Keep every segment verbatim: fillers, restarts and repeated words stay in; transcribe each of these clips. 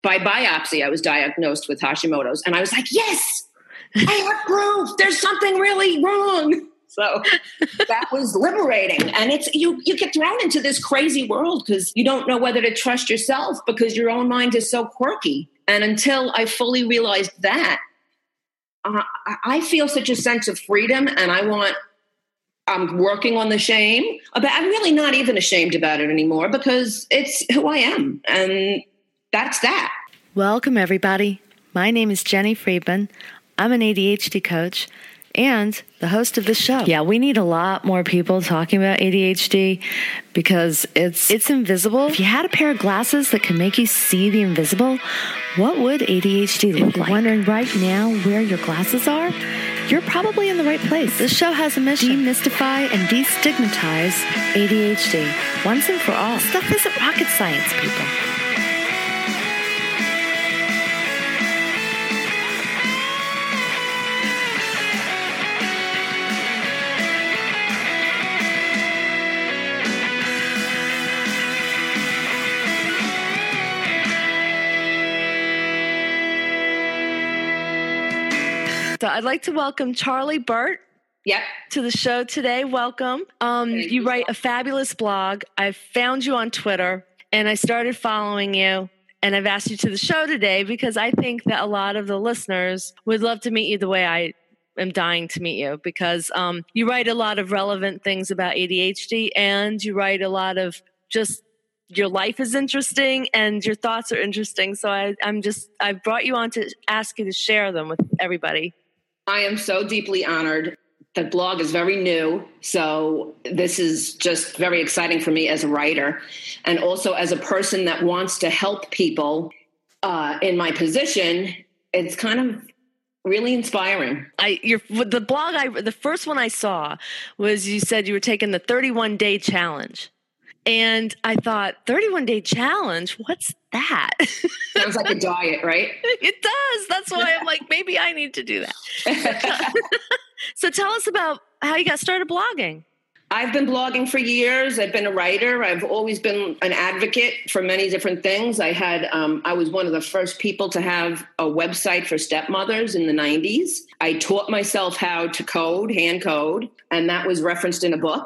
by biopsy, I was diagnosed with Hashimoto's. And I was like, yes, I have proof. There's something really wrong. So that was liberating. And it's you you get thrown into this crazy world because you don't know whether to trust yourself because your own mind is so quirky. And until I fully realized that, uh, I feel such a sense of freedom, and I want, I'm working on the shame. But I'm really not even ashamed about it anymore because it's who I am. And that's that. Welcome, everybody. My name is Jenny Friedman. I'm an A D H D coach and the host of this show. Yeah, we need a lot more people talking about A D H D because it's it's invisible. If you had a pair of glasses that can make you see the invisible, what would A D H D look like? If you're wondering right now where your glasses are, you're probably in the right place. This show has a mission: demystify and destigmatize A D H D once and for all. Stuff isn't rocket science, people. So I'd like to welcome Charlie Burt yep. to the show today. Welcome. Um, you, you write a fabulous blog. I found you on Twitter, and I started following you, and I've asked you to the show today because I think that a lot of the listeners would love to meet you the way I am dying to meet you, because um, you write a lot of relevant things about A D H D, and you write a lot of just your life is interesting and your thoughts are interesting. So I, I'm just, I brought you on to ask you to share them with everybody. I am so deeply honored. The blog is very new, so this is just very exciting for me as a writer and also as a person that wants to help people uh, in my position. It's kind of really inspiring. I your the blog I the first one I saw was you said you were taking the thirty-one day challenge. And I thought, thirty-one day challenge? What's that? Sounds like a diet, right? It does. That's why I'm like, maybe I need to do that. So tell us about how you got started blogging. I've been blogging for years. I've been a writer. I've always been an advocate for many different things. I had, um, I was one of the first people to have a website for stepmothers in the nineties. I taught myself how to code, hand code, and that was referenced in a book.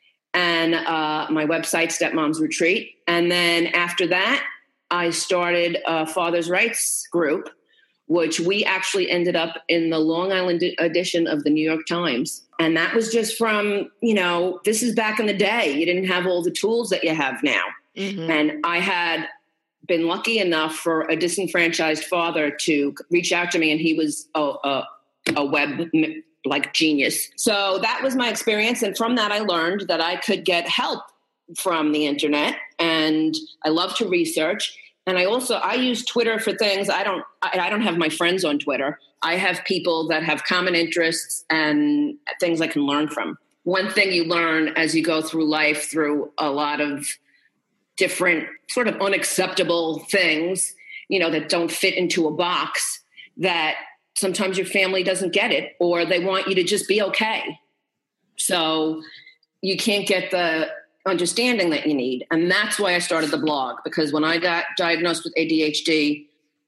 And uh, my website, Stepmom's Retreat. And then after that, I started a Father's Rights group, which we actually ended up in the Long Island edition of the New York Times. And that was just from, you know, this is back in the day. You didn't have all the tools that you have now. Mm-hmm. And I had been lucky enough for a disenfranchised father to reach out to me, and he was a, a, a web like genius. So that was my experience. And from that, I learned that I could get help from the internet, and I love to research. And I also, I use Twitter for things. I don't, I, I don't have my friends on Twitter. I have people that have common interests and things I can learn from. One thing you learn as you go through life, through a lot of different sort of unacceptable things, you know, that don't fit into a box, that sometimes your family doesn't get it, or they want you to just be okay. So you can't get the understanding that you need. And that's why I started the blog, because when I got diagnosed with A D H D,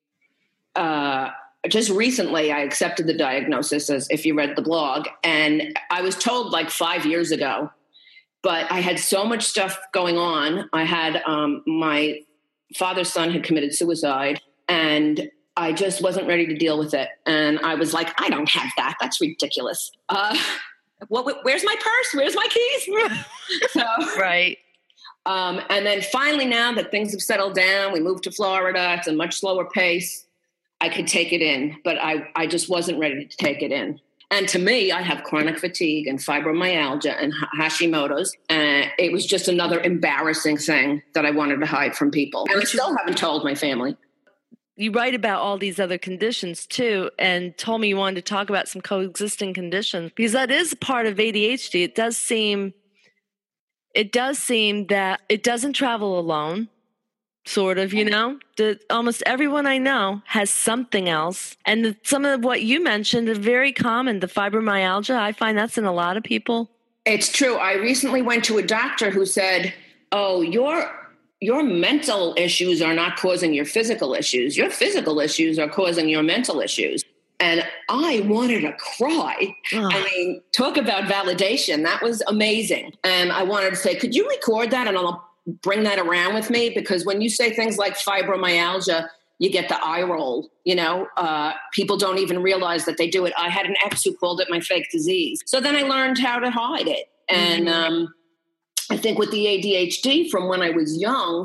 uh, just recently I accepted the diagnosis, as if you read the blog. And I was told like five years ago, but I had so much stuff going on. I had um, my father's son had committed suicide, and I just wasn't ready to deal with it. And I was like, I don't have that. That's ridiculous. Uh, what, where's my purse? Where's my keys? So, right. Um, and then finally, now that things have settled down, we moved to Florida. It's a much slower pace. I could take it in, but I, I just wasn't ready to take it in. And to me, I have chronic fatigue and fibromyalgia and Hashimoto's. And it was just another embarrassing thing that I wanted to hide from people. And I still haven't told my family. You write about all these other conditions too, and told me you wanted to talk about some coexisting conditions, because that is part of A D H D. It does seem, it does seem that it doesn't travel alone, sort of, you know, that almost everyone I know has something else. And the, some of what you mentioned are very common. The fibromyalgia, I find that's in a lot of people. It's true. I recently went to a doctor who said, oh, you're your mental issues are not causing your physical issues. Your physical issues are causing your mental issues. And I wanted to cry. Oh. I mean, talk about validation. That was amazing. And I wanted to say, could you record that and I'll bring that around with me? Because when you say things like fibromyalgia, you get the eye roll, you know, uh, people don't even realize that they do it. I had an ex who called it my fake disease. So then I learned how to hide it. And um, I think with the A D H D from when I was young,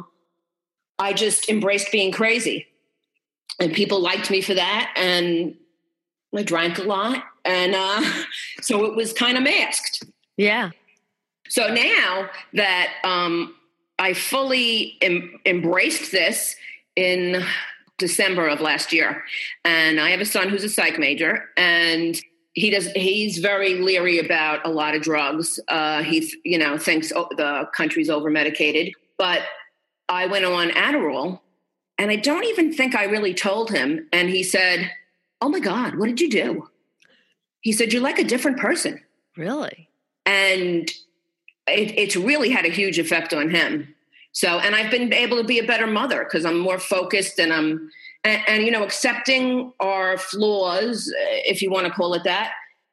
I just embraced being crazy. And people liked me for that. And I drank a lot. And uh, so it was kind of masked. Yeah. So now that um, I fully em- embraced this in December of last year, and I have a son who's a psych major, and he does, he's very leery about a lot of drugs. Uh, he, you know, thinks oh, the country's over medicated, but I went on Adderall and I don't even think I really told him. And he said, "Oh my God, what did you do?" He said, "You're like a different person." Really? And it, it's really had a huge effect on him. So, and I've been able to be a better mother because I'm more focused and I'm, and, and, you know, accepting our flaws, if you want to call it that,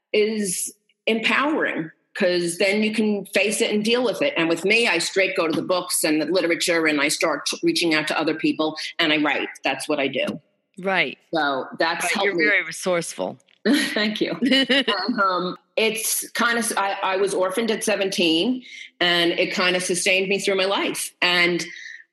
is empowering because then you can face it and deal with it. And with me, I straight go to the books and the literature and I start reaching out to other people and I write. That's what I do. Right. So that's right. You're me. Very resourceful. Thank you. and, um, it's kind of, I, I was orphaned at seventeen and it kind of sustained me through my life. And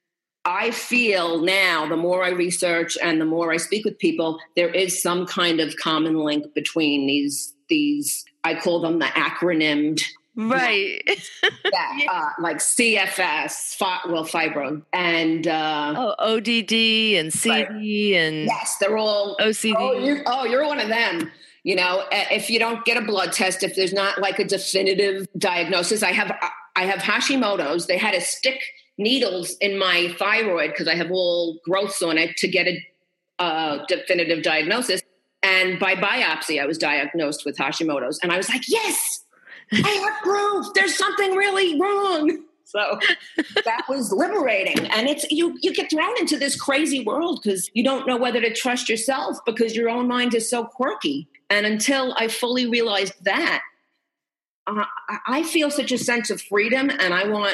I feel now the more I research and the more I speak with people, there is some kind of common link between these, these, I call them the acronymed. Right. yeah, uh, like C F S, fi- well, fibro, and uh, oh, O D D and C D right. and yes, they're all O C D. Oh, you, oh, you're one of them. You know, if you don't get a blood test, if there's not like a definitive diagnosis, I have I have Hashimoto's. They had to stick needles in my thyroid because I have all growths on it to get a uh, definitive diagnosis. And by biopsy, I was diagnosed with Hashimoto's, and I was like, yes. I have proof. There's something really wrong. So that was liberating. And it's you you get thrown into this crazy world because you don't know whether to trust yourself because your own mind is so quirky. And until I fully realized that, uh, I feel such a sense of freedom. And I want,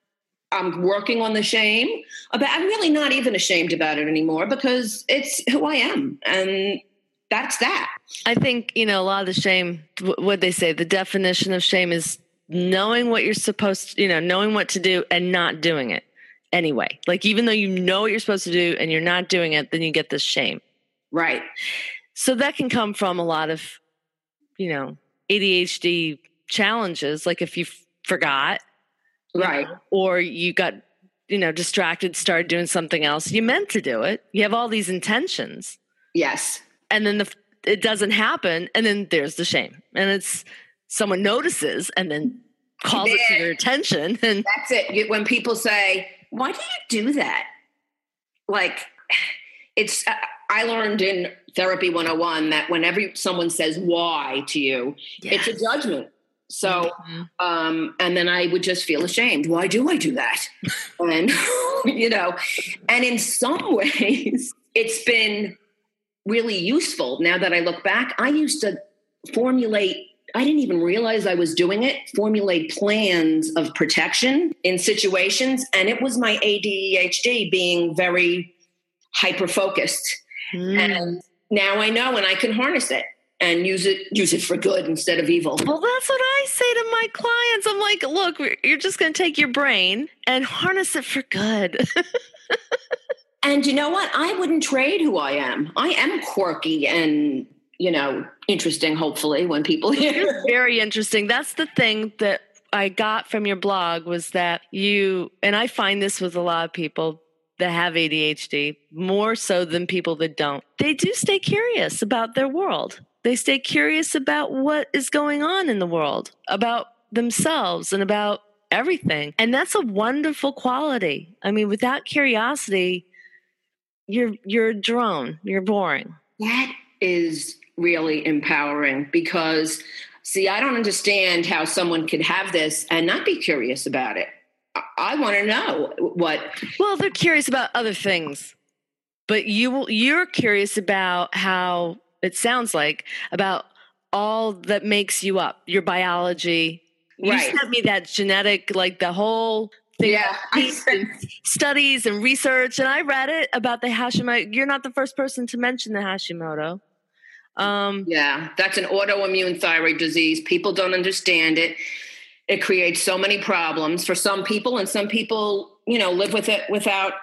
I'm working on the shame. But I'm really not even ashamed about it anymore because it's who I am. And that's that. I think, you know, a lot of the shame, what they say, the definition of shame is knowing what you're supposed to, you know, knowing what to do and not doing it anyway. Like, even though you know what you're supposed to do and you're not doing it, then you get this shame. Right. So that can come from a lot of, you know, A D H D challenges. Like if you f- forgot. Right. Know, or you got, you know, distracted, started doing something else. You meant to do it. You have all these intentions. Yes. And then the, it doesn't happen. And then there's the shame. And it's someone notices and then calls it to your attention. And that's it. When people say, why do you do that? Like it's, uh, I learned in Therapy one oh one that whenever someone says why to you, yes. It's a judgment. So, mm-hmm. um, and then I would just feel ashamed. Why do I do that? and, you know, and in some ways it's been really useful. Now that I look back, I used to formulate, I didn't even realize I was doing it, formulate plans of protection in situations. And it was my A D H D being very hyper-focused. Mm. And now I know and I can harness it and use it, use it for good instead of evil. Well, that's what I say to my clients. I'm like, look, you're just going to take your brain and harness it for good. And you know what? I wouldn't trade who I am. I am quirky and, you know, interesting, hopefully, when people hear. Very interesting. That's the thing that I got from your blog was that you, and I find this with a lot of people that have A D H D, more so than people that don't. They do stay curious about their world. They stay curious about what is going on in the world, about themselves and about everything. And that's a wonderful quality. I mean, without curiosity, You're you're a drone. You're boring. That is really empowering because, see, I don't understand how someone could have this and not be curious about it. I want to know what. Well, they're curious about other things, but you you're curious about how it sounds like about all that makes you up, your biology. You Right. sent me that genetic, like the whole thing. Yeah, I and studies and research, and I read it about the Hashimoto. You're not the first person to mention the Hashimoto. Um, yeah, that's an autoimmune thyroid disease. People don't understand it. It creates so many problems for some people, and some people, you know, live with it without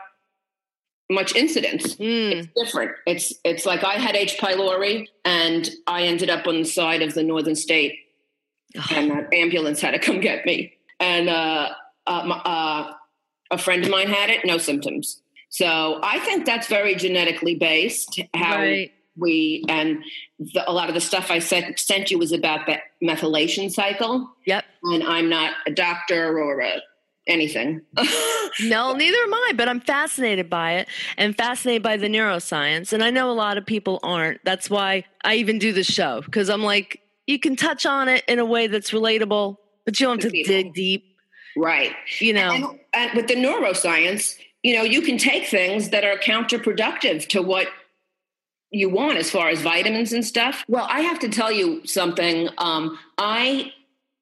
much incidence. Mm. It's different. It's it's like I had H. pylori, and I ended up on the side of the northern state, and an ambulance had to come get me. And uh, uh, my, uh, a friend of mine had it, no symptoms. So I think that's very genetically based. How Right. we and the, a lot of the stuff I sent sent you was about the methylation cycle. Yep. And I'm not a doctor or a anything. No, neither am I, but I'm fascinated by it and fascinated by the neuroscience. And I know a lot of people aren't. That's why I even do the show, because I'm like, you can touch on it in a way that's relatable, but you don't have to People. dig deep. Right. You know, And, and with the neuroscience, you know, you can take things that are counterproductive to what you want as far as vitamins and stuff. Well, I have to tell you something. Um, I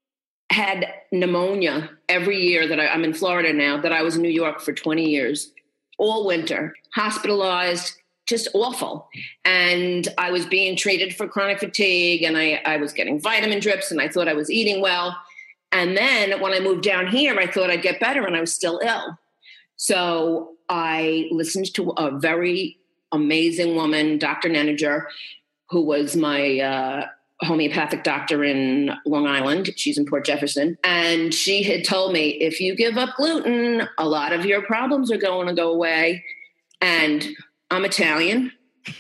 had pneumonia every year that I, I'm in Florida now, that I was in New York for twenty years, all winter, hospitalized, just awful. And I was being treated for chronic fatigue, and I, I was getting vitamin drips, and I thought I was eating well. And then when I moved down here, I thought I'd get better, and I was still ill. So I listened to a very amazing woman, Doctor Neninger, who was my uh, homeopathic doctor in Long Island. She's in Port Jefferson. And she had told me, if you give up gluten, a lot of your problems are going to go away. And I'm Italian.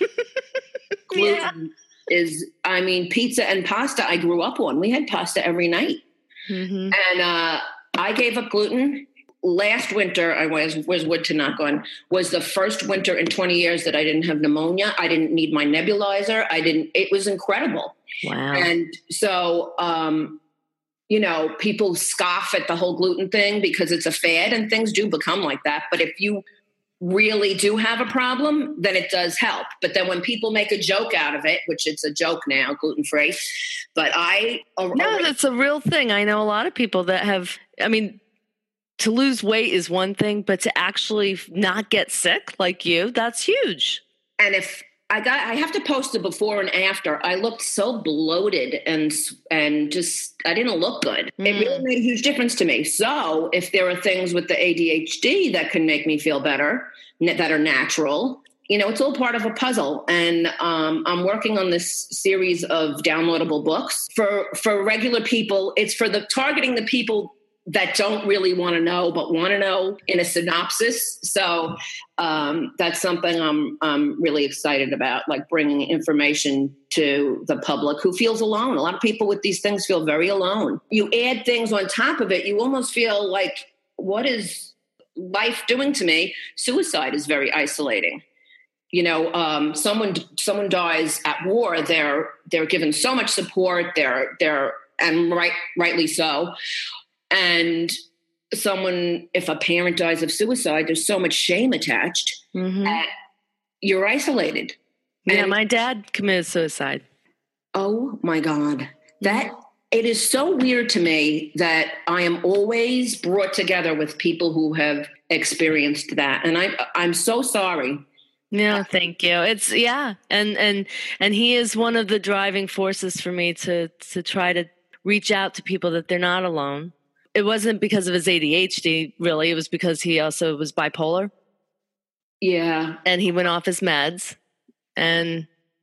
Gluten yeah. is, I mean, pizza and pasta I grew up on. We had pasta every night. Mm-hmm. And uh, I gave up gluten. Last winter, I was, was wood to knock on, was the first winter in twenty years that I didn't have pneumonia. I didn't need my nebulizer. I didn't, it was incredible. Wow. And so, um, you know, people scoff at the whole gluten thing because it's a fad, and things do become like that. But if you really do have a problem, then it does help. But then when people make a joke out of it, which it's a joke now, gluten-free, but I... No, that's a real thing. I know a lot of people that have, I mean... To lose weight is one thing, but to actually not get sick like you, that's huge. And if I got, I have to post a before and after. I looked so bloated and and just, I didn't look good. Mm. It really made a huge difference to me. So if there are things with the A D H D that can make me feel better, that are natural, you know, it's all part of a puzzle. And um, I'm working on this series of downloadable books for for regular people. It's for the targeting the people that don't really want to know, but want to know in a synopsis. So um, that's something I'm, I'm really excited about, like bringing information to the public who feels alone. A lot of people with these things feel very alone. You add things on top of it, you almost feel like, what is life doing to me? Suicide is very isolating. You know, um, someone someone dies at war, they're they're given so much support, they're they're and right rightly so. And someone, if a parent dies of suicide, there's so much shame attached. Mm-hmm. That you're isolated. Yeah, and, my dad committed suicide. Oh my God. That it is so weird to me that I am always brought together with people who have experienced that. And I I'm so sorry. No, thank you. It's yeah. And and and he is one of the driving forces for me to to try to reach out to people that they're not alone. It wasn't because of his A D H D, really. It was because he also was bipolar. Yeah. And he went off his meds. And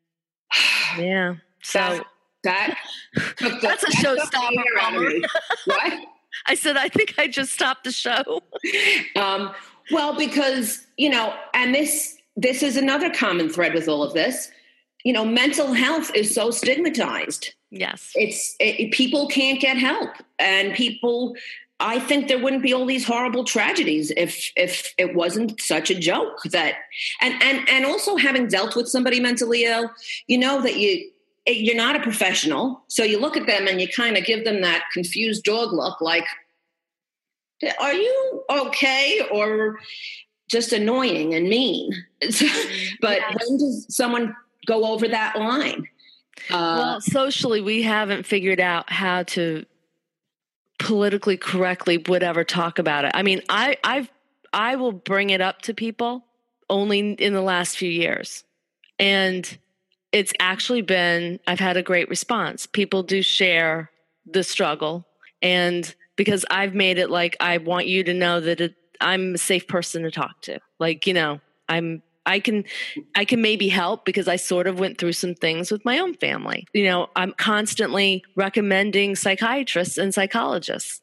yeah. So that, that that's a showstopper. What? I said, I think I just stopped the show. um, well, because, you know, and this this is another common thread with all of this. You know, mental health is so stigmatized. Yes. It's it, people can't get help, and people, I think there wouldn't be all these horrible tragedies if if it wasn't such a joke that, and and and also having dealt with somebody mentally ill, you know that you you're not a professional, so you look at them and you kind of give them that confused dog look, like are you okay or just annoying and mean? But yes. When does someone go over that line? Uh, well, socially, we haven't figured out how to politically correctly whatever talk about it. I mean, I I've I will bring it up to people only in the last few years. And it's actually been, I've had a great response. People do share the struggle. And because I've made it like, I want you to know that it, I'm a safe person to talk to. Like, you know, I'm, I can, I can maybe help because I sort of went through some things with my own family. You know, I'm constantly recommending psychiatrists and psychologists.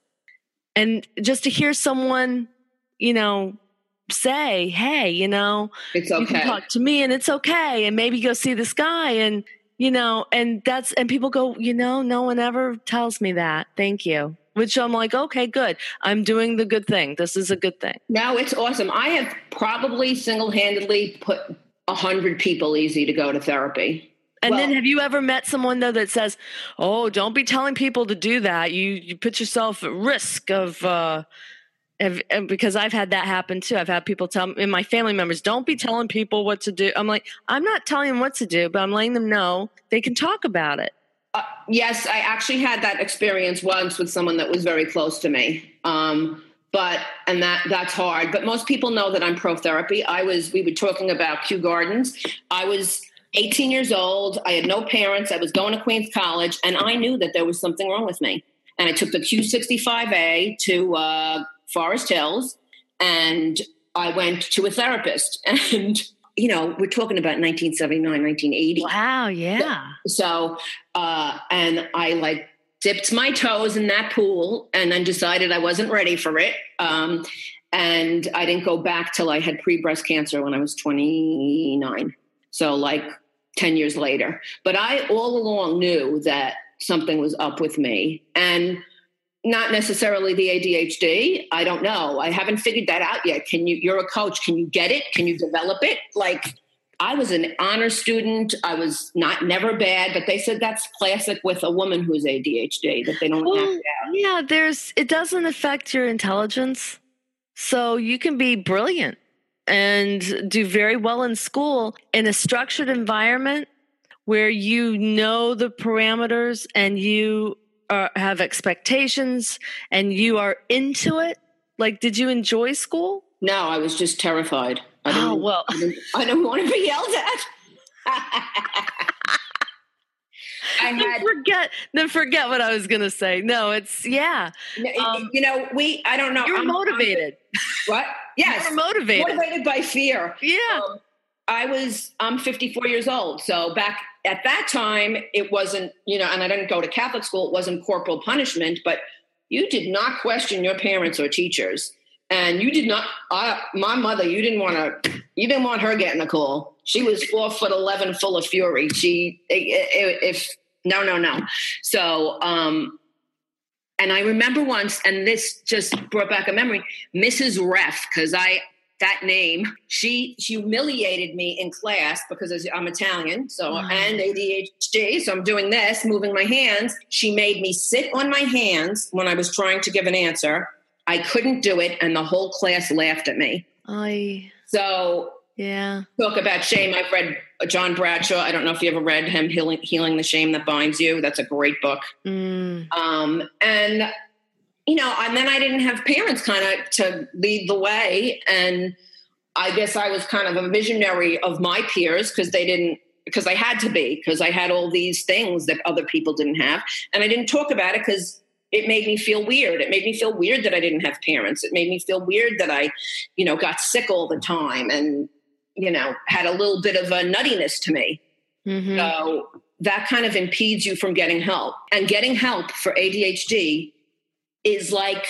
And just to hear someone, you know, say, hey, you know, it's okay. You can talk to me and it's okay. And maybe go see this guy. And, you know, and that's, and people go, you know, no one ever tells me that. Thank you. Which I'm like, okay, good. I'm doing the good thing. This is a good thing. No, it's awesome. I have probably single-handedly put a hundred people easy to go to therapy. And well, then have you ever met someone though that says, oh, don't be telling people to do that. You, you put yourself at risk of, uh, If, because I've had that happen too. I've had people tell me, and my family members, don't be telling people what to do. I'm like, I'm not telling them what to do, but I'm letting them know they can talk about it. Uh, yes, I actually had that experience once with someone that was very close to me. Um, but, and that, that's hard, but most people know that I'm pro therapy. I was, we were talking about Kew Gardens. I was eighteen years old. I had no parents. I was going to Queens College and I knew that there was something wrong with me. And I took the Q sixty-five A to, uh, Forest Hills, and I went to a therapist. And, you know, we're talking about nineteen seventy-nine, nineteen eighty. Wow, yeah. So, uh, and I like dipped my toes in that pool and then decided I wasn't ready for it. Um, and I didn't go back till I had pre-breast cancer when I was twenty-nine. So like ten years later. But I all along knew that something was up with me. And not necessarily the A D H D. I don't know. I haven't figured that out yet. Can you, you're a coach. Can you get it? Can you develop it? Like I was an honor student. I was not never bad, but they said that's classic with a woman who's A D H D, that they don't well, act out. Yeah, there's, it doesn't affect your intelligence. So you can be brilliant and do very well in school in a structured environment where you know the parameters and you Uh, have expectations and you are into it. Like, did you enjoy school? No, I was just terrified. I oh, well. I didn't, I didn't want to be yelled at. I had, then forget, then forget what I was going to say. No, it's, yeah. Um, you know, we, I don't know. You're I'm, motivated. I'm, what? Yes. You're motivated. Motivated by fear. Yeah. Um, I was, I'm fifty-four years old. So back at that time, it wasn't, you know, and I didn't go to Catholic school. It wasn't corporal punishment, but you did not question your parents or teachers. And you did not, uh, my mother, you didn't want to, you didn't want her getting a call. She was four foot eleven, full of fury. She, if, no, no, no. So, um, and I remember once, and this just brought back a memory, Missus Ref, because I, that name, she, she humiliated me in class because I'm Italian, so, wow. And A D H D, so I'm doing this, moving my hands. She made me sit on my hands when I was trying to give an answer. I couldn't do it, and the whole class laughed at me. I, so, yeah. Talk about shame. I've read John Bradshaw. I don't know if you ever read him, Healing, Healing the Shame That Binds You. That's a great book. Mm. Um, and you know, and then I didn't have parents kind of to lead the way. And I guess I was kind of a visionary of my peers because they didn't, because I had to be, because I had all these things that other people didn't have. And I didn't talk about it because it made me feel weird. It made me feel weird that I didn't have parents. It made me feel weird that I, you know, got sick all the time and, you know, had a little bit of a nuttiness to me. Mm-hmm. So that kind of impedes you from getting help. And getting help for A D H D is like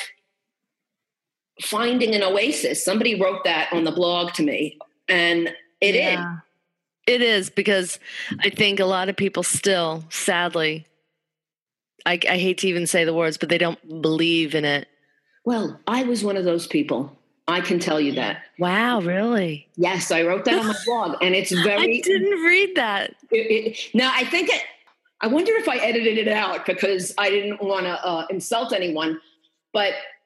finding an oasis. Somebody wrote that on the blog to me, and it yeah. is. It is, because I think a lot of people still, sadly, I, I hate to even say the words, but they don't believe in it. Well, I was one of those people. I can tell you that. Wow, really? Yes, I wrote that on my blog, and it's very... I didn't read that. It, it, now, I think it... I wonder if I edited it out because I didn't want to uh, insult anyone, but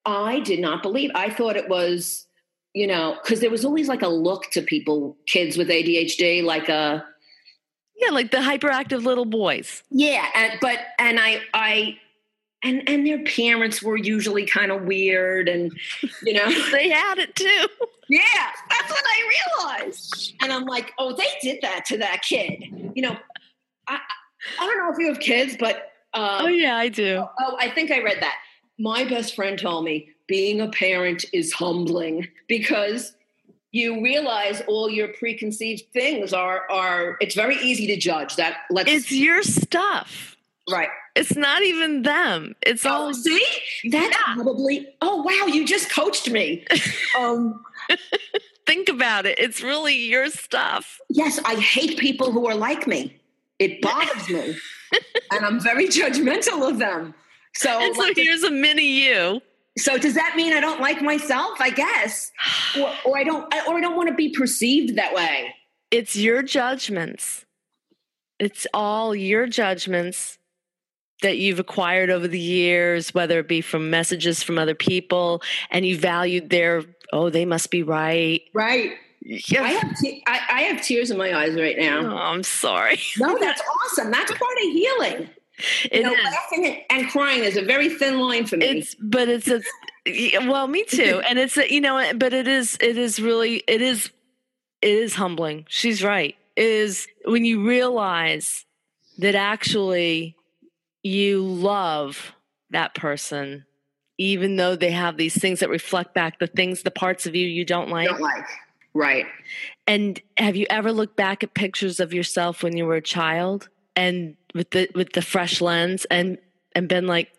I did not believe. I thought it was, you know, because there was always like a look to people, kids with A D H D, like a yeah, like the hyperactive little boys. Yeah, and but and I I and and their parents were usually kind of weird, and you know they had it too. Yeah, that's what I realized. And I'm like, oh, they did that to that kid. You know, I I don't know if you have kids, but um, oh yeah, I do. Oh, oh, I think I read that. My best friend told me being a parent is humbling because you realize all your preconceived things are are. It's very easy to judge. That let's. It's your stuff, right? It's not even them. It's oh, all. See, that's yeah. probably. Oh wow, you just coached me. um. Think about it. It's really your stuff. Yes, I hate people who are like me. It bothers me, and I'm very judgmental of them. So, and so like, here's a mini you. So does that mean I don't like myself? I guess, or, or I don't, or I don't want to be perceived that way. It's your judgments. It's all your judgments that you've acquired over the years, whether it be from messages from other people, and you valued their, oh, they must be right. Right. Yeah. I have te- I, I have tears in my eyes right now. Oh, I'm sorry. No, that's awesome. That's part of healing. It you know, is. Laughing and crying is a very thin line for me. It's, but it's a, well, me too. And it's, a, you know, but it is, it is really, it is, it is humbling. She's right. It is when you realize that actually you love that person, even though they have these things that reflect back the things, the parts of you you don't like. Don't like. Right. And have you ever looked back at pictures of yourself when you were a child and with the with the fresh lens and and been like,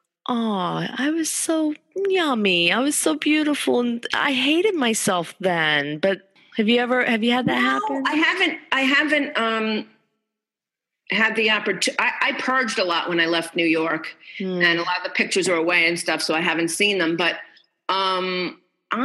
oh, I was so yummy. I was so beautiful. And I hated myself then. But have you ever have you had that no, happen? I haven't I haven't um had the opportunity. I, I purged a lot when I left New York, hmm. and a lot of the pictures are away and stuff, so I haven't seen them. But um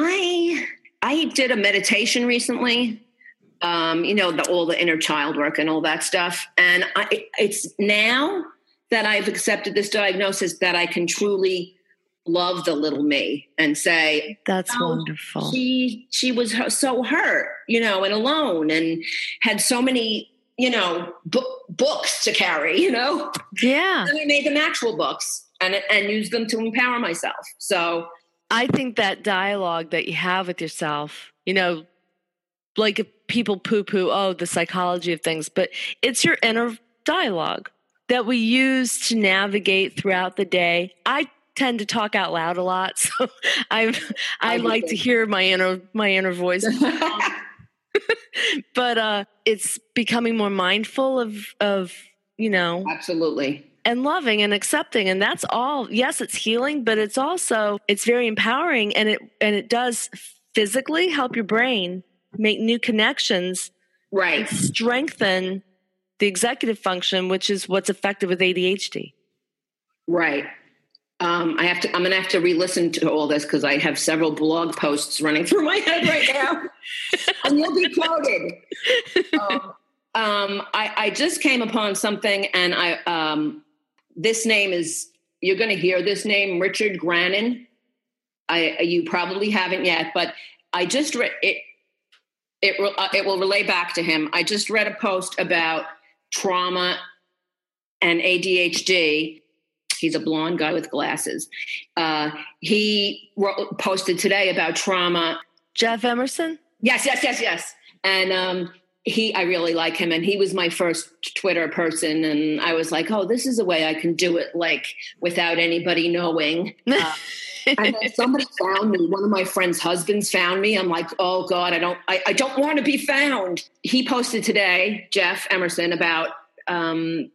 I I did a meditation recently. Um, you know, the, all the inner child work and all that stuff. And I, it's now that I've accepted this diagnosis that I can truly love the little me and say, that's oh, wonderful. She, she was so hurt, you know, and alone and had so many, you know, bu- books to carry, you know? Yeah. And I made them actual books and, and used them to empower myself. So I think that dialogue that you have with yourself, you know, like if people poo-poo, oh, the psychology of things, but it's your inner dialogue that we use to navigate throughout the day. I tend to talk out loud a lot, so I I like to hear my inner my inner voice. But uh, it's becoming more mindful of of you know, absolutely, and loving and accepting, and that's all. Yes, it's healing, but it's also it's very empowering, and it and it does physically help your brain make new connections, right? And strengthen the executive function, which is what's effective with A D H D. Right. Um, I have to. I'm going to have to re-listen to all this because I have several blog posts running through my head right now, and you'll be quoted. Um, um, I, I just came upon something, and I um, this name is you're going to hear this name, Richard Grannon. I you probably haven't yet, but I just read it. It, uh, it will relay back to him. I just read a post about trauma and A D H D. He's a blonde guy with glasses. Uh, he wrote, posted today about trauma. Jeff Emerson? Yes, yes, yes, yes. And um, he, I really like him. And he was my first Twitter person. And I was like, oh, this is a way I can do it, like, without anybody knowing. Uh, and then somebody found me. One of my friend's husbands found me. I'm like, oh God, I don't, I, I don't want to be found. He posted today, Jeff Emerson, about um,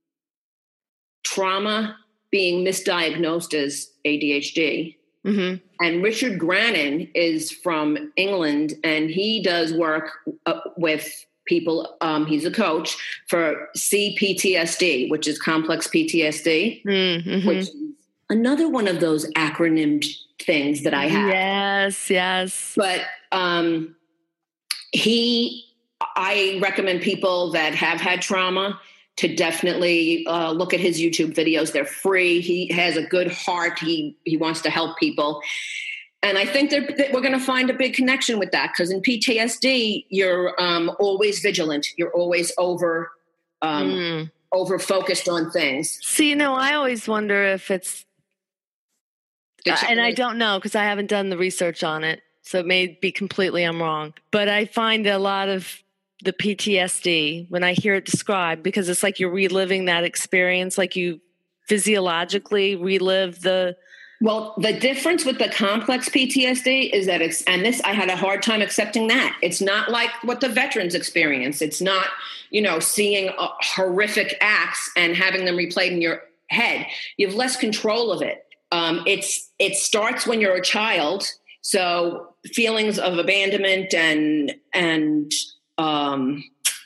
trauma being misdiagnosed as A D H D. Mm-hmm. And Richard Grannon is from England, and he does work uh, with people. Um, he's a coach for C P T S D, which is complex P T S D, mm-hmm. which is another one of those acronym things that I have. Yes, yes. But um, he, I recommend people that have had trauma to definitely uh, look at his YouTube videos. They're free. He has a good heart. He he wants to help people. And I think that, that we're going to find a big connection with that, because in P T S D, you're um, always vigilant. You're always over um, mm. over focused on things. See, you know, I always wonder if it's, uh, and I don't know because I haven't done the research on it, so it may be completely I'm wrong. But I find a lot of the P T S D, when I hear it described, because it's like you're reliving that experience, like you physiologically relive the. Well, the difference with the complex P T S D is that it's, and this, I had a hard time accepting that. It's not like what the veterans experience. It's not, you know, seeing uh, horrific acts and having them replayed in your head. You have less control of it. Um, it's, it starts when you're a child. So feelings of abandonment and, and um,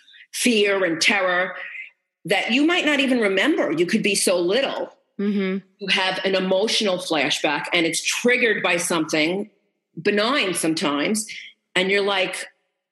fear and terror that you might not even remember. You could be so little. Mm-hmm. You have an emotional flashback and it's triggered by something benign sometimes. And you're like,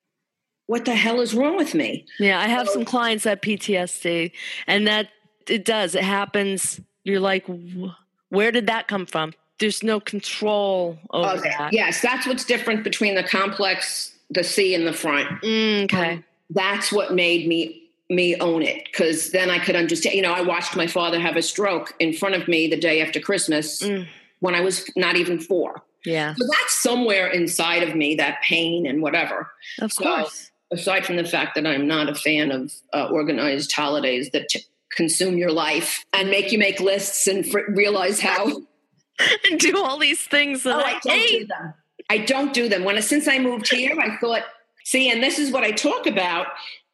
what the hell is wrong with me? Yeah, I have so, some clients that P T S D, and that it does. It happens. You're like, where did that come from? There's no control over okay. that. Yes, that's what's different between the complex, the C in the front. Mm, okay. Um, that's what made me me own it, because then I could understand. You know, I watched my father have a stroke in front of me the day after Christmas mm. when I was not even four. Yeah. So that's somewhere inside of me, that pain and whatever. Of so, course. Aside from the fact that I'm not a fan of uh, organized holidays that t- consume your life and make you make lists and fr- realize how and do all these things that oh, I, I don't hate. do them. I don't do them. When since I moved here, I thought, see, and this is what I talk about.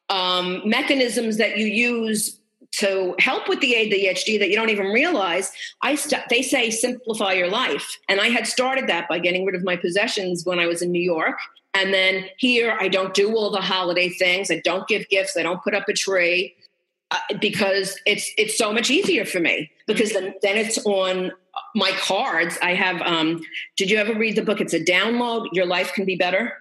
Um, mechanisms that you use to help with the A D H D that you don't even realize. I st- they say simplify your life. And I had started that by getting rid of my possessions when I was in New York. And then here I don't do all the holiday things. I don't give gifts. I don't put up a tree uh, because it's it's so much easier for me, because then, then it's on my cards. I have, um, did you ever read the book? It's a download, Your Life Can Be Better.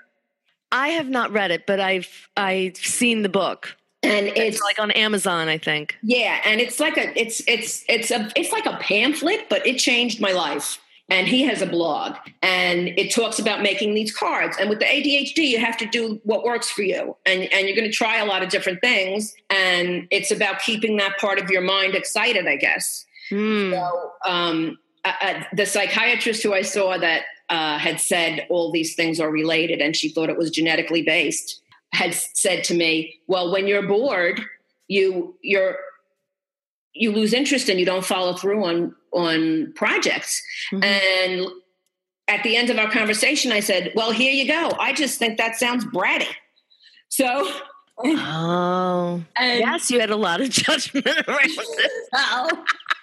I have not read it, but I've I've seen the book, and it's, it's like on Amazon, I think. Yeah, and it's like a it's it's it's a it's like a pamphlet, but it changed my life. And he has a blog, and it talks about making these cards. And with the A D H D, you have to do what works for you, and and you're going to try a lot of different things. And it's about keeping that part of your mind excited, I guess. Mm. So um, uh, the psychiatrist who I saw that. Uh, had said all these things are related, and she thought it was genetically based, had said to me, well, when you're bored, you you're you lose interest and you don't follow through on on projects. Mm-hmm. And at the end of our conversation, I said, well, here you go. I just think that sounds bratty. So oh and, yes, you had a lot of judgment around it. Oh.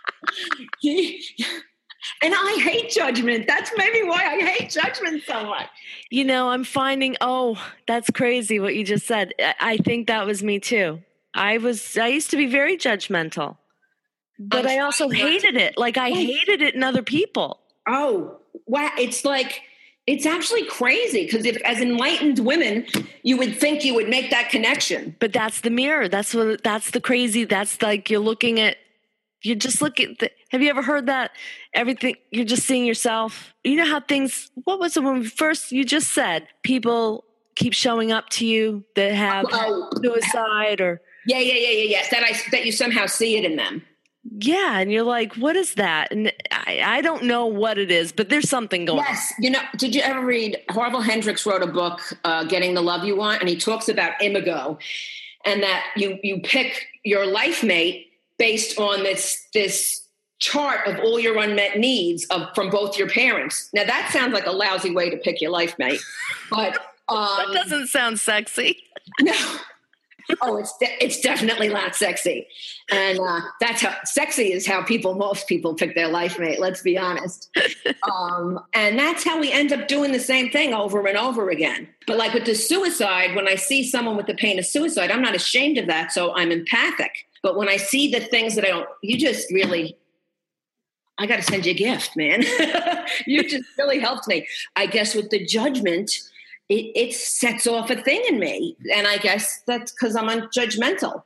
And I hate judgment. That's maybe why I hate judgment so much. You know, I'm finding, oh, that's crazy what you just said. I think that was me too. I was, I used to be very judgmental, but I also hated it. Like I hated it in other people. Oh, wow. It's like, it's actually crazy, because if as enlightened women, you would think you would make that connection. But that's the mirror. That's what, that's the crazy. That's like, you're looking at, you just look at the, have you ever heard that? Everything, you're just seeing yourself. You know how things, what was it when we first, you just said, people keep showing up to you that have oh, suicide or. Yeah, yeah, yeah, yeah, yes. That I, that you somehow see it in them. Yeah. And you're like, what is that? And I, I don't know what it is, but there's something going yes. on. Yes. You know, did you ever read, Harville Hendrix wrote a book, uh, Getting the Love You Want, and he talks about imago, and that you, you pick your life mate based on this, this chart of all your unmet needs of from both your parents. Now that sounds like a lousy way to pick your life mate, but um, that doesn't sound sexy. No. Oh, it's de- it's definitely not sexy, and uh, that's how sexy is how people most people pick their life mate. Let's be honest, um, and that's how we end up doing the same thing over and over again. But like with the suicide, when I see someone with the pain of suicide, I'm not ashamed of that, so I'm empathic. But when I see the things that I don't, you just really. I got to send you a gift, man. You just really helped me. I guess with the judgment, it, it sets off a thing in me. And I guess that's because I'm unjudgmental.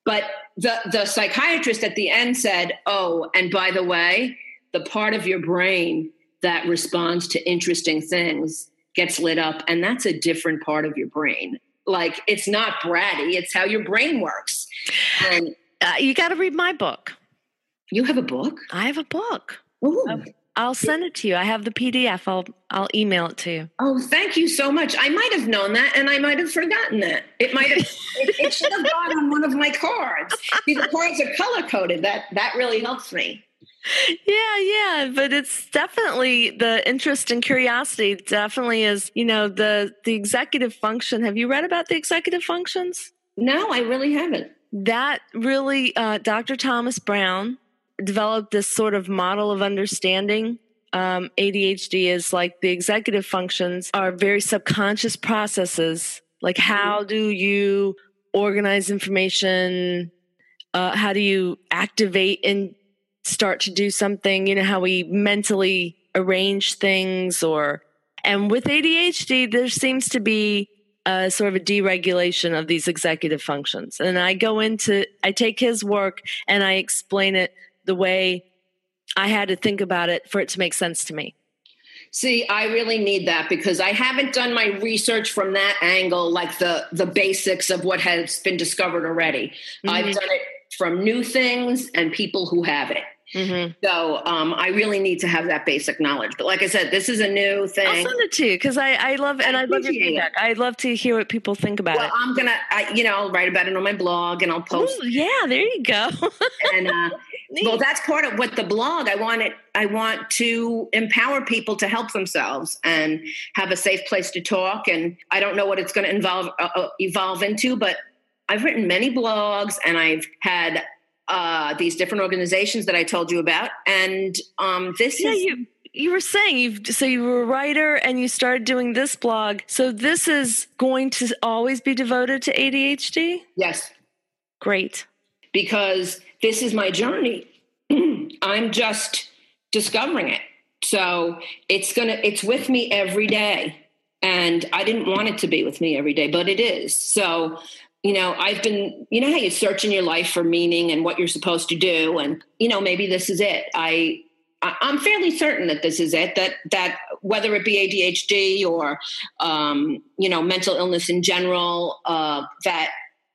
But the, the psychiatrist at the end said, oh, and by the way, the part of your brain that responds to interesting things gets lit up. And that's a different part of your brain. Like, it's not bratty. It's how your brain works. And uh, you got to read my book. You have a book? I have a book. Ooh. Um, I'll send it to you. I have the P D F. I'll I'll email it to you. Oh, thank you so much. I might have known that, and I might have forgotten that. It might have. it, it should have gone on one of my cards. See, the cards are color coded. That that really helps me. Yeah, yeah, but it's definitely the interest and curiosity. Definitely is. You know, the the executive function. Have you read about the executive functions? No, I really haven't. That really, uh, Doctor Thomas Brown developed this sort of model of understanding. Um, A D H D is like the executive functions are very subconscious processes. Like, how do you organize information? Uh, how do you activate and start to do something? You know, how we mentally arrange things, or, and with A D H D, there seems to be a sort of a deregulation of these executive functions. And I go into, I take his work and I explain it the way I had to think about it for it to make sense to me. See, I really need that because I haven't done my research from that angle, like the the basics of what has been discovered already. Mm-hmm. I've done it from new things and people who have it. Mm-hmm. So um, I really need to have that basic knowledge. But like I said, this is a new thing. I'll send it to you because I, I love and I, I love your feedback. I'd love to hear what people think about well, it. Well, I'm gonna, I, you know, I'll write about it on my blog and I'll post. Ooh, yeah, there you go. and uh, well, that's part of what the blog. I want it. I want to empower people to help themselves and have a safe place to talk. And I don't know what it's going to involve uh, evolve into, but I've written many blogs and I've had. Uh, these different organizations that I told you about. And um, this yeah, is... You, you were saying, you so you were a writer and you started doing this blog. So this is going to always be devoted to A D H D? Yes. Great. Because this is my journey. I'm just discovering it. So it's gonna, it's with me every day. And I didn't want it to be with me every day, but it is. So you know, I've been, you know, how you search in your life for meaning and what you're supposed to do. And, you know, maybe this is it. I, I'm fairly certain that this is it, that, that whether it be A D H D or, um, you know, mental illness in general, uh, that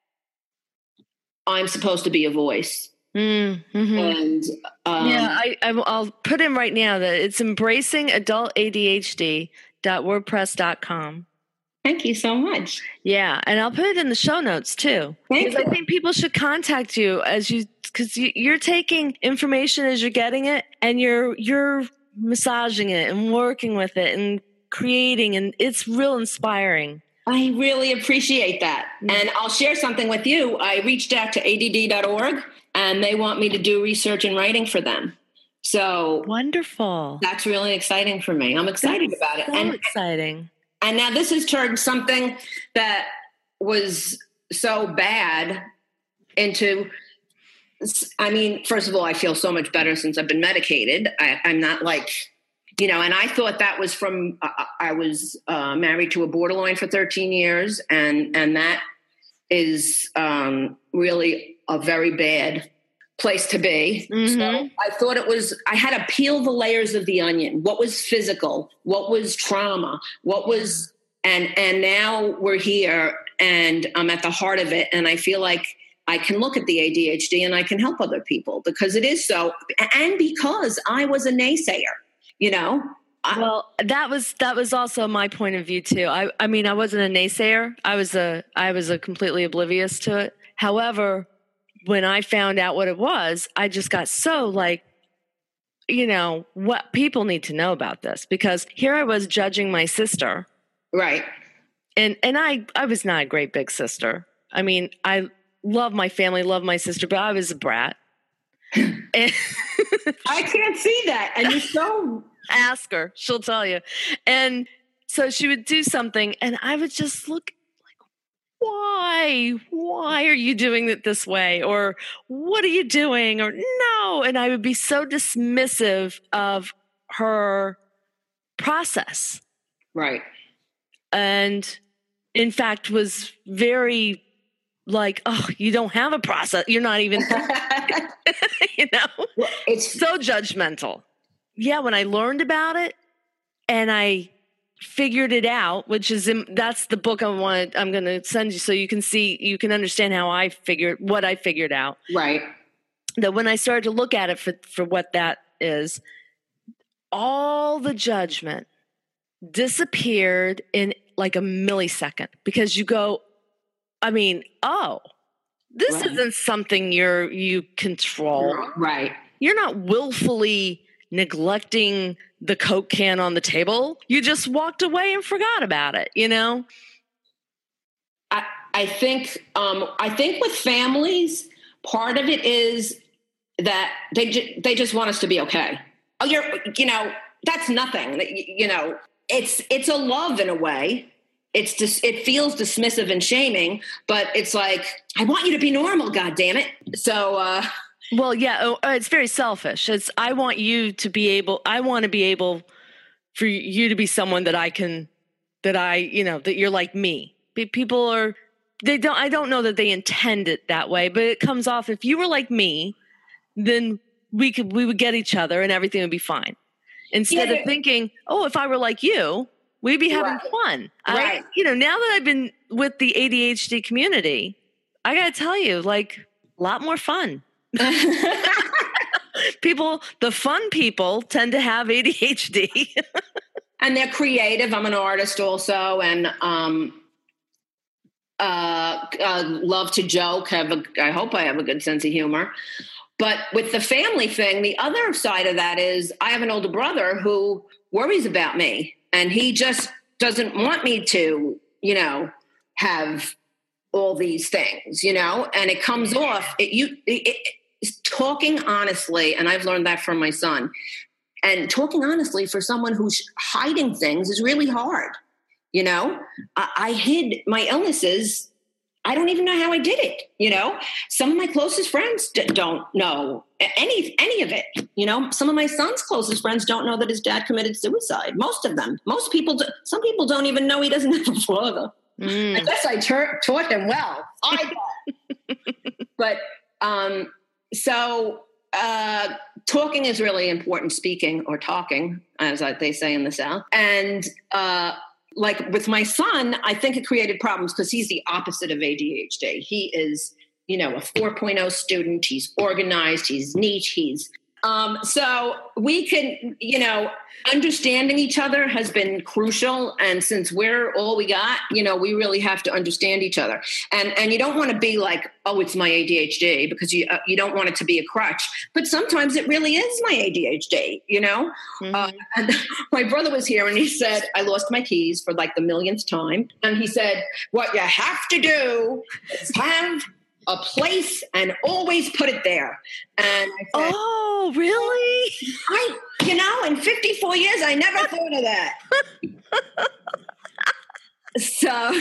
I'm supposed to be a voice. Mm-hmm. And, um, yeah, I, I, I'll put in right now that it's embracing adult A D H D dot wordpress dot com. Thank you so much. Yeah, and I'll put it in the show notes too. Thank because you. I think people should contact you as you because you, you're taking information as you're getting it, and you're you're massaging it and working with it and creating, and it's real inspiring. I really appreciate that. Mm-hmm. And I'll share something with you. I reached out to A D D dot org, and they want me to do research and writing for them. So wonderful. That's really exciting for me. I'm excited that's about it. So and exciting. And now this has turned something that was so bad into, I mean, first of all, I feel so much better since I've been medicated. I, I'm not like, you know, and I thought that was from, uh, I was uh, married to a borderline for thirteen years. And, and that is um, really a very bad place to be. Mm-hmm. So I thought it was, I had to peel the layers of the onion. What was physical? What was trauma? What was, and, and now we're here and I'm at the heart of it. And I feel like I can look at the A D H D and I can help other people because it is so, and because I was a naysayer, you know? I, well, that was, that was also my point of view too. I, I mean, I wasn't a naysayer. I was a, I was a completely oblivious to it. However, when I found out what it was, I just got so like, you know, what people need to know about this because here I was judging my sister. Right. And, and I, I was not a great big sister. I mean, I love my family, love my sister, but I was a brat. And I can't see that. And you're so... Ask her, she'll tell you. And so she would do something and I would just look why, why are you doing it this way? Or what are you doing? Or no. And I would be so dismissive of her process. Right. And in fact, was very like, oh, you don't have a process. You're not even, you know, well, it's so judgmental. Yeah. When I learned about it and I figured it out, which is, in, that's the book I want, I'm going to send you so you can see, you can understand how I figured, what I figured out. Right. That when I started to look at it for, for what that is, all the judgment disappeared in like a millisecond, because you go, I mean, oh, this right. isn't something you're, you control. Right. You're not willfully neglecting the Coke can on the table. You just walked away and forgot about it, you know? I, I think, um, I think with families, part of it is that they, ju- they just want us to be okay. Oh, you're, you know, that's nothing. You know, it's it's a love in a way. It's just, it feels dismissive and shaming, but it's like, I want you to be normal, God damn it. So, uh, well, yeah, oh, it's very selfish. It's, I want you to be able, I want to be able for you to be someone that I can, that I, you know, that you're like me. People are, they don't, I don't know that they intend it that way, but it comes off, if you were like me, then we could, we would get each other and everything would be fine. Instead yeah. of thinking, oh, if I were like you, we'd be having right. fun. Right. I, you know, now that I've been with the A D H D community, I got to tell you, like, a lot more fun. People, the fun people tend to have A D H D. And they're creative. I'm an artist also. And, um, uh, uh, love to joke. Have a, I hope I have a good sense of humor. But with the family thing, the other side of that is I have an older brother who worries about me, and he just doesn't want me to, you know, have all these things, you know, and it comes off it, you it, it, talking honestly. And I've learned that from my son, and talking honestly for someone who's hiding things is really hard. You know, I, I hid my illnesses. I don't even know how I did it. You know, some of my closest friends d- don't know any, any of it. You know, some of my son's closest friends don't know that his dad committed suicide. Most of them, most people, do, some people don't even know he doesn't have a father. Mm. I guess I tur- taught him well. I but, um, so, uh, talking is really important, speaking or talking, as they say in the South. And, uh, like with my son, I think it created problems because he's the opposite of A D H D. He is, you know, a four point oh student. He's organized. He's neat. He's um, so we can, you know, understanding each other has been crucial. And since we're all we got, you know, we really have to understand each other. And and you don't want to be like, oh, it's my A D H D, because you uh, you don't want it to be a crutch. But sometimes it really is my A D H D, you know. Mm-hmm. Uh, and my brother was here and he said, I lost my keys for like the millionth time. And he said, what you have to do is have a place and always put it there. And I said, oh, really? I, you know, in fifty-four years, I never thought of that. So,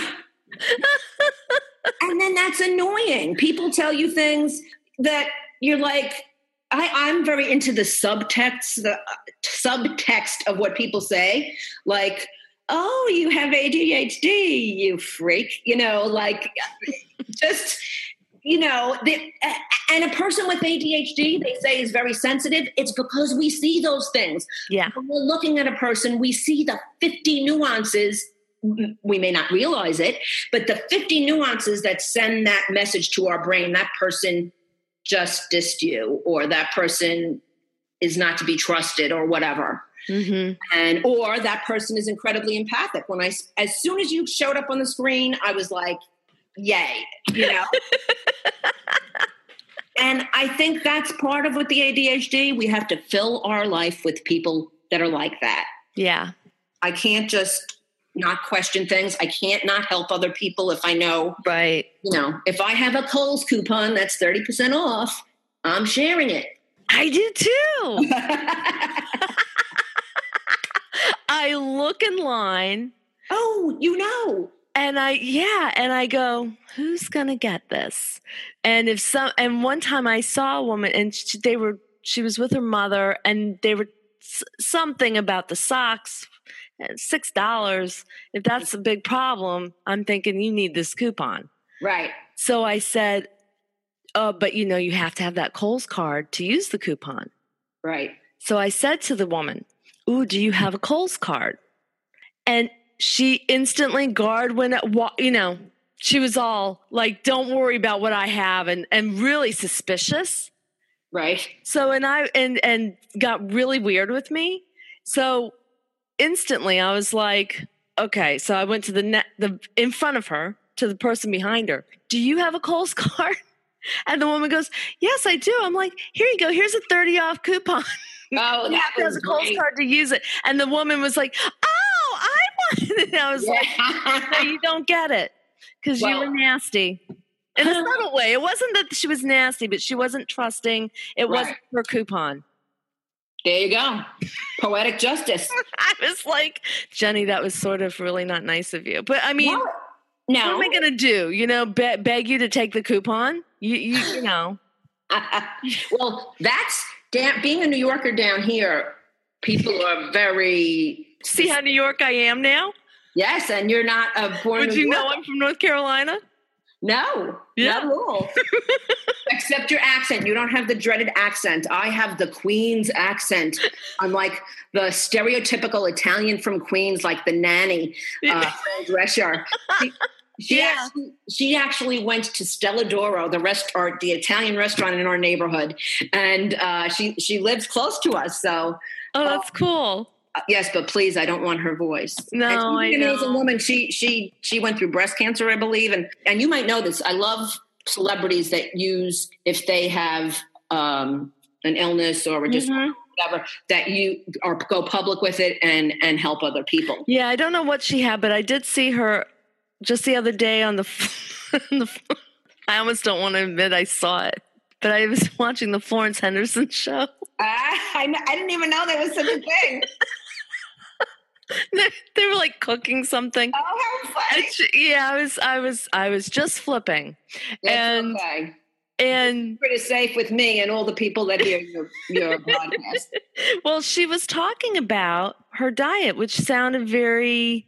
and then that's annoying. People tell you things that you're like, I, I'm very into the subtext, the subtext of what people say. Like, oh, you have A D H D, you freak, you know, like just... You know, the, and a person with A D H D, they say, is very sensitive. It's because we see those things. Yeah. When we're looking at a person, we see the fifty nuances. We may not realize it, but the fifty nuances that send that message to our brain, that person just dissed you, or that person is not to be trusted, or whatever. Mm-hmm. And, or that person is incredibly empathic. When I, as soon as you showed up on the screen, I was like, yay, you know? And I think that's part of with the A D H D. We have to fill our life with people that are like that. Yeah. I can't just not question things. I can't not help other people if I know. Right. You know, if I have a Kohl's coupon that's thirty percent off, I'm sharing it. I do too. I look in line. Oh, you know. And I, yeah, and I go, who's going to get this? And if some, and one time I saw a woman and she, they were, she was with her mother and they were s- something about the socks, six dollars. If that's a big problem, I'm thinking you need this coupon. Right. So I said, oh, but you know, you have to have that Kohl's card to use the coupon. Right. So I said to the woman, ooh, do you have a Kohl's card? And she instantly guard went, you know, she was all like, don't worry about what I have, and, and really suspicious. Right. So, and I, and, and got really weird with me. So instantly I was like, okay. So I went to the net, the, in front of her, to the person behind her. Do you have a Kohl's card? And the woman goes, yes, I do. I'm like, here you go. Here's a thirty off coupon. Oh, that was a Kohl's card to use it. And the woman was like, oh, I want it. And I was yeah. like, no, you don't get it. Because well, you were nasty. In a subtle way. It wasn't that she was nasty, but she wasn't trusting. It right. wasn't her coupon. There you go. Poetic justice. I was like, Jenny, that was sort of really not nice of you. But I mean, no. no. What am I going to do? You know, be- beg you to take the coupon? You, you, you know. Well, that's da- being a New Yorker down here. People are very. See how New York I am now? Yes, and you're not a born. Would New you Yorker. know I'm from North Carolina? No, yeah. not at all. Except your accent. You don't have the dreaded accent. I have the Queens accent. I'm like the stereotypical Italian from Queens, like the nanny, uh, Drescher. She, she, yeah. actually, she actually went to Stella d'Oro, the rest, or the Italian restaurant in our neighborhood, and uh, she she lives close to us. So, oh, that's uh, cool. Yes, but please, I don't want her voice. No, she's I an know. amazing woman. She she she went through breast cancer, I believe, and and you might know this. I love celebrities that use, if they have um, an illness or just mm-hmm. whatever, that you or go public with it and and help other people. Yeah, I don't know what she had, but I did see her just the other day on the. on the I almost don't want to admit I saw it, but I was watching the Florence Henderson show. Uh, I I didn't even know there was such a thing. they, they were like cooking something. Oh, how funny! She, yeah, I was, I was, I was just flipping, That's and okay. and it's pretty safe with me and all the people that hear your your podcast. Well, she was talking about her diet, which sounded very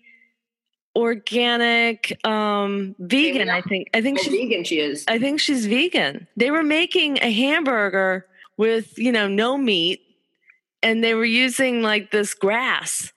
organic, um, vegan. I think. I think oh, she's vegan. She is. I think she's vegan. They were making a hamburger with, you know, no meat, and they were using like this grass.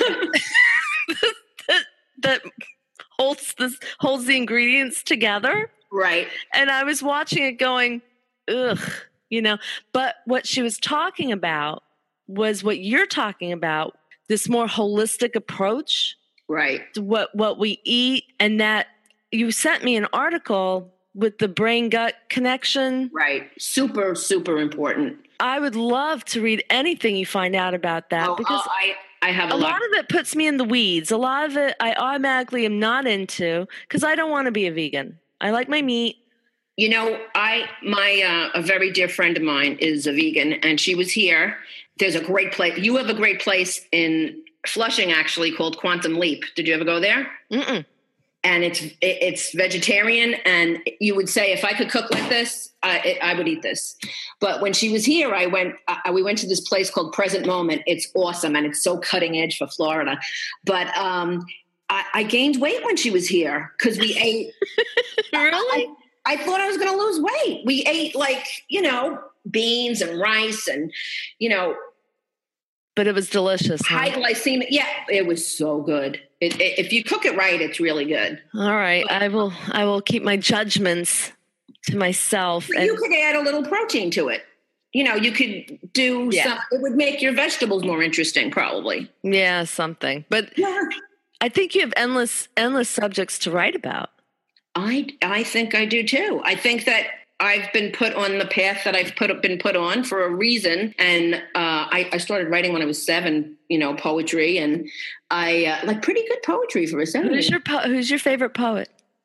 that, that holds this holds the ingredients together, right? And I was watching it, going, "Ugh," you know. But what she was talking about was what you're talking about: this more holistic approach, right? To what what we eat, and that you sent me an article with the brain gut connection, right? Super, super important. I would love to read anything you find out about that oh, because oh, I. I have a, a lot. lot of it puts me in the weeds. A lot of it I automatically am not into because I don't want to be a vegan. I like my meat. You know, I my uh, a very dear friend of mine is a vegan, and she was here. There's a great place. You have a great place in Flushing, actually, called Quantum Leap. Did you ever go there? Mm-mm. And it's it, it's vegetarian, and you would say, if I could cook like this, I, it, I would eat this. But when she was here, I went. Uh, we went to this place called Present Moment. It's awesome, and it's so cutting edge for Florida. But um, I, I gained weight when she was here because we ate. Really? I, I thought I was going to lose weight. We ate like you know beans and rice, and you know. But it was delicious. High huh? glycemic. Yeah, it was so good. It, it, if you cook it right, it's really good. All right, but I will. I will keep my judgments to myself. You and could add a little protein to it. You know, you could do yeah. some. It would make your vegetables more interesting, probably. Yeah, something. But yeah. I think you have endless, endless subjects to write about. I I think I do too. I think that I've been put on the path that I've put been put on for a reason. And uh, I, I started writing when I was seven, you know, poetry, and I uh, like pretty good poetry for a seven. Who's your po- Who's your favorite poet?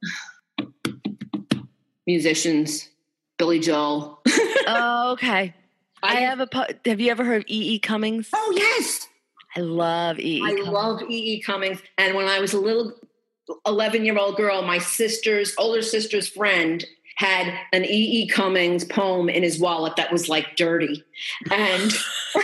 Musicians, Billy Joel. Oh, okay. I, I have a. Po- have you ever heard of E E. Cummings? Oh yes, I love E E. I Cummings. love E E. Cummings. And when I was a little eleven-year-old girl, my sister's older sister's friend had an E E. Cummings poem in his wallet that was like dirty. And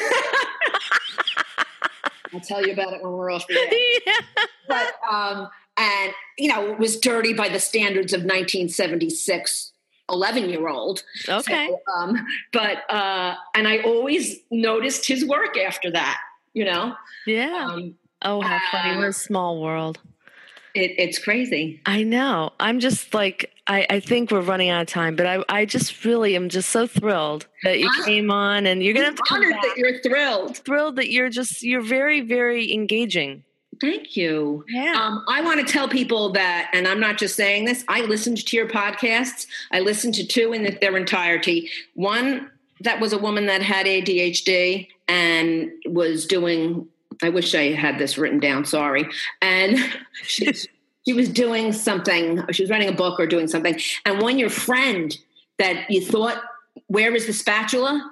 I'll tell you about it when we're off the air. Yeah. But um, and, you know, it was dirty by the standards of nineteen seventy-six eleven year old. Okay. So, um, but, uh, and I always noticed his work after that, you know? Yeah. Um, oh, how funny. Uh, What a small world. It, it's crazy. I know. I'm just like, I, I think we're running out of time, but I, I just really am just so thrilled that you I'm, came on, and you're going to have to come honored back. That you're thrilled. Thrilled that you're just, you're very, very engaging. Thank you. Yeah. Um, I want to tell people that, and I'm not just saying this, I listened to your podcasts. I listened to two in their entirety. One that was a woman that had A D H D and was doing, I wish I had this written down, sorry. And she, she was doing something, she was writing a book or doing something. And when your friend that you thought, where is the spatula?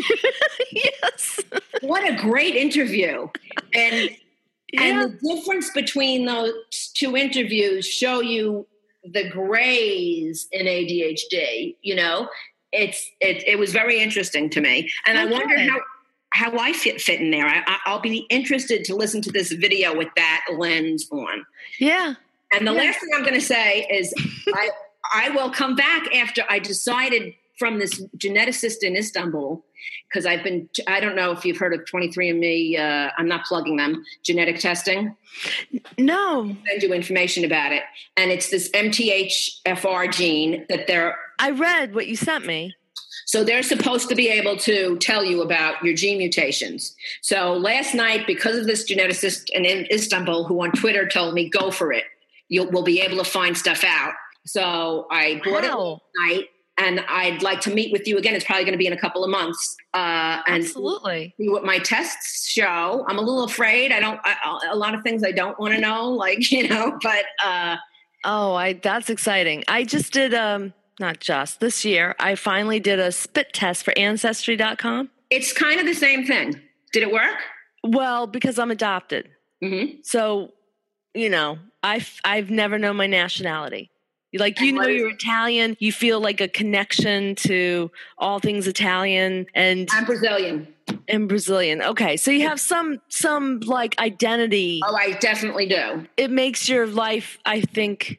Yes. What a great interview. And yeah. And the difference between those two interviews show you the grays in A D H D, you know, it's, it, it was very interesting to me. And okay. I wonder how, how I fit, fit in there. I, I'll be interested to listen to this video with that lens on. Yeah. And the yeah. last thing I'm going to say is I, I will come back after I decided from this geneticist in Istanbul, because I've been, I don't know if you've heard of twenty-three and me, uh, I'm not plugging them, genetic testing. No. I'll send you information about it. And it's this M T H F R gene that they're. I read what you sent me. So they're supposed to be able to tell you about your gene mutations. So last night, because of this geneticist in Istanbul who on Twitter told me, go for it, you'll we'll be able to find stuff out. So I bought wow. it last night. And I'd like to meet with you again. It's probably going to be in a couple of months. Uh, and Absolutely. See what my tests show. I'm a little afraid. I don't, I, a lot of things I don't want to know, like, you know, but. Uh, oh, I, that's exciting. I just did, um, not just this year, I finally did a spit test for ancestry dot com. It's kind of the same thing. Did it work? Well, because I'm adopted. Mm-hmm. So, you know, I've, I've never known my nationality. Like, you know, you're Italian, you feel like a connection to all things Italian. And I'm Brazilian. And Brazilian. Okay. So you have some, some like identity. Oh, I definitely do. It makes your life, I think,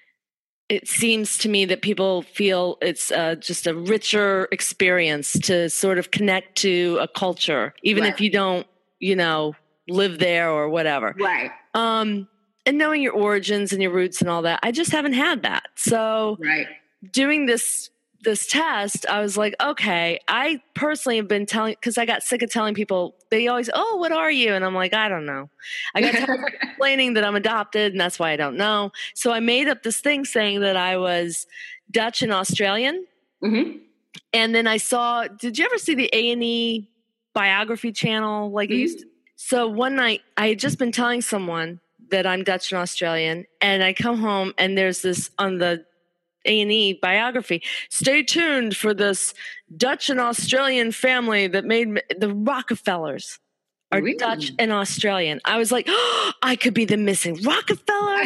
it seems to me that people feel it's uh, just a richer experience to sort of connect to a culture, even right. if you don't, you know, live there or whatever. Right. Um, And knowing your origins and your roots and all that, I just haven't had that. So right. doing this this test, I was like, okay, I personally have been telling, because I got sick of telling people, they always, oh, what are you? And I'm like, I don't know. I got tired of explaining that I'm adopted, and that's why I don't know. So I made up this thing saying that I was Dutch and Australian. Mm-hmm. And then I saw, did you ever see the A and E biography channel? Like mm-hmm. it used to? So one night, I had just been telling someone that I'm Dutch and Australian, and I come home and there's this on the A and E biography, stay tuned for this Dutch and Australian family that made the Rockefellers are really? Dutch and Australian. I was like, oh, I could be the missing Rockefeller.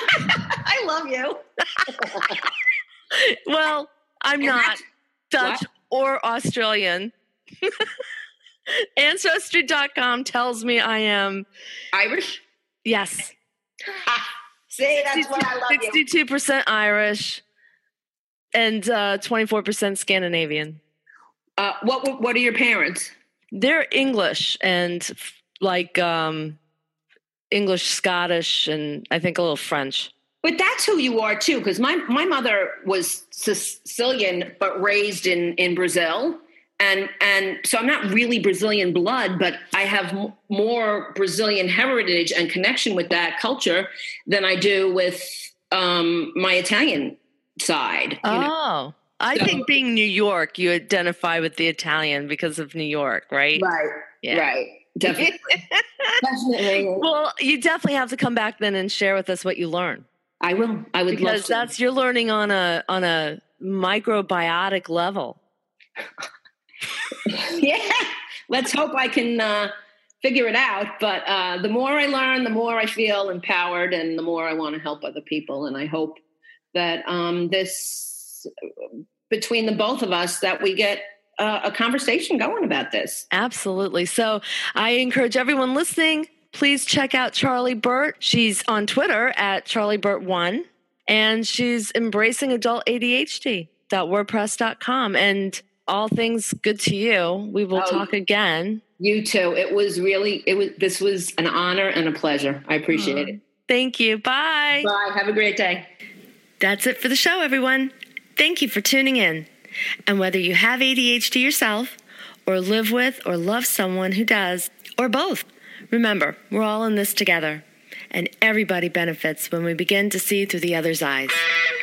I love you. Well, I'm and not Dutch what? or Australian. Ancestry dot com tells me I am Irish. Yes. See, that's why I love you. sixty-two percent Irish and uh, twenty-four percent Scandinavian. Uh, what What are your parents? They're English and like um, English, Scottish, and I think a little French. But that's who you are too, because my, my mother was Sicilian but raised in, in Brazil. And and so I'm not really Brazilian blood, but I have m- more Brazilian heritage and connection with that culture than I do with um, my Italian side. Oh, know? I so, think being New York, you identify with the Italian because of New York, right? Right, yeah. right. Definitely. Definitely. Well, you definitely have to come back then and share with us what you learn. I will. I would because love to. Because that's, you're learning on a on a microbiotic level. Yeah, let's hope I can uh, figure it out. But uh, the more I learn, the more I feel empowered, and the more I want to help other people. And I hope that um, this, between the both of us, that we get uh, a conversation going about this. Absolutely. So I encourage everyone listening, please check out Charlie Burt. She's on Twitter at Charlie Burt one, and she's embracing adult A D H D dot wordpress dot com. And all things good to you. We will oh, talk again. You too. It was really, it was, this was an honor and a pleasure. I appreciate oh, it. Thank you. Bye. Bye. Have a great day. That's it for the show, everyone. Thank you for tuning in. And whether you have A D H D yourself, or live with or love someone who does, or both, remember, we're all in this together. And everybody benefits when we begin to see through the other's eyes.